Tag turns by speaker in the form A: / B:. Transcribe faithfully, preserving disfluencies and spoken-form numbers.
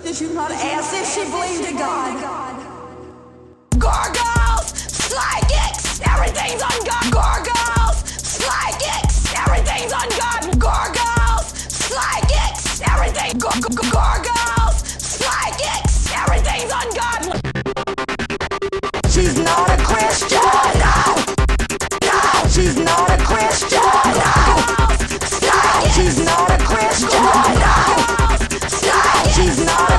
A: Did you not ask if she believed in God?
B: Gargoyles, psychics, everything's on God. Gargoyles, psychics, everything's on God. Gargoyles, psychics, everything. Gar- gar- Gargoyles, psychics, everything's on God.
A: She's not a Christian. No, no, she's not a Christian. No, no, she's not a Christian. No, no, she's not.